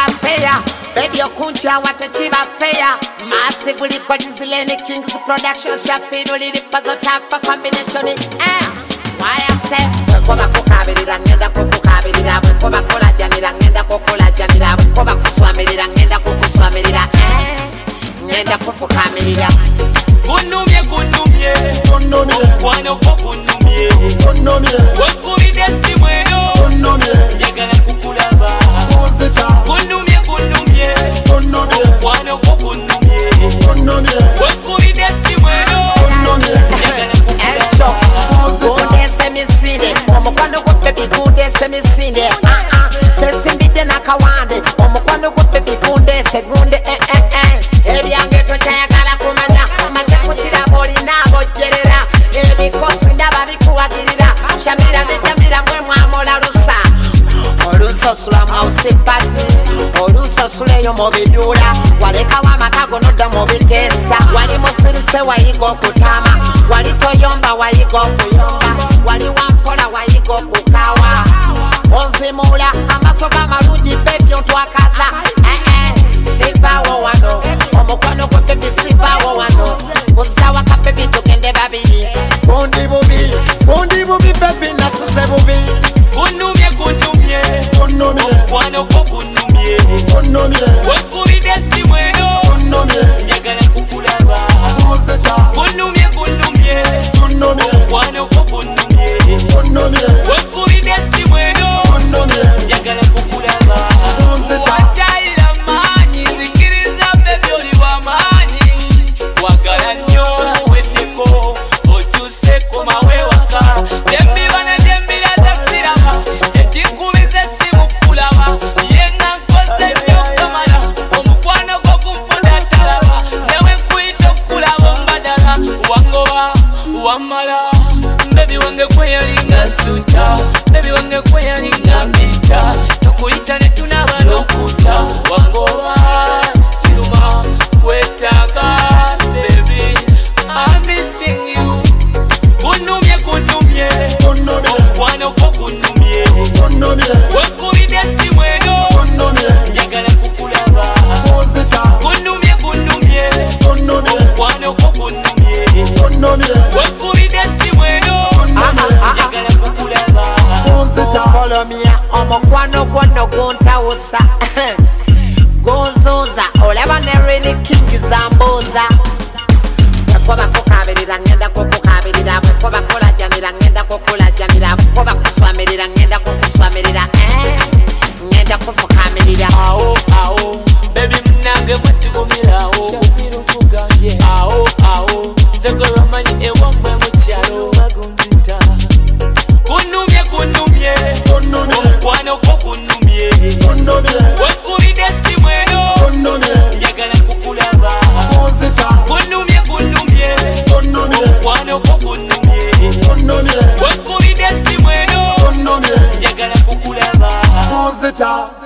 fair. Baby okuncha watachiba fair. Massive uliko Dizileni Kings production. Shafiru lilipazo tapa combination. Why I say Wekoba kukabirira ngenda kukukabirira. Wekoba kola janira ngenda kukola janira. Wekoba kuswamirira ngenda kukuswamirira. Ngenda kufukamirira. Kunumye Okwano ko kunumye Wekubide simweno Njagala kukulaba Kunumye Okwano ko kunumye Wekubide simweno Njagala kukulaba Gunde semisinde Omukwano gwo baby gunde semisinde Sesimbide nakawande Omukwano gwo baby gunde segunde Ebyange tokyayagala kumanya Maze kutira boli nabojerera Ebikosi ndaba bikuwagirira Shamira ne Jamira mwe mwamola lusa Olusosula mwausipati Olusosuleyo mubidula Waleka wamakago nodda mubikesa Wali musirise wayiga okutama Wali toyomba wayiga okuyomba Wali wampola wayiga okukawa Onzimula amasoga malungi baby ontwakaza Sivawo wano Omukwano gwe baby sivawo wano Kusawa ka baby tugende babiri Gundi bubi baby nasuze bubi Kunumye Okwano ko kunumye Wekubide simweno Njagala kukulaba Kunumye Okwano ko kunumye Wekubide simweno Njagala kukulaba Wachayira manyi zingiriza baby oli wamanyi Wagala nnyo weddeko okyuseko mawewaka Dembibana dembira zasirama Ekikubize simukulaba Yenga nkoze nnyo kamala Omukwano gwo kunfunda talaba Newe nkuyita okulaba ombadala Wangoba wamala Baby wange kweyalinga suta Baby wange kweyalinga mbita Tokuyita netunaba nokuta Wangoba kiruma kwetaaga baby I'm missing you Kunumye Okwano ko kunumye Wekubide simweno Njagala kukulaba Kunumye Okwano ko kunumye Wekubide simweno Njagala kukulaba Polomia omukwano gwono guntawusa Gonzoza olaba ne Reni King zambuza Wekoba kukabirira ngenda kukukabirira Wekoba kola janira ngenda kukola janira Wekoba kuswamirira ngenda kukuswamirira Ngenda kufukamirira Baby mnange mwetugumirawo Nzego lwamanyi ewamwe mukyalo Kunumye Okwano ko kunumye Wekubide simweno Njagala kukulaba Kunumye Okwano ko kunumye Wekubide simweno Njagala kukulaba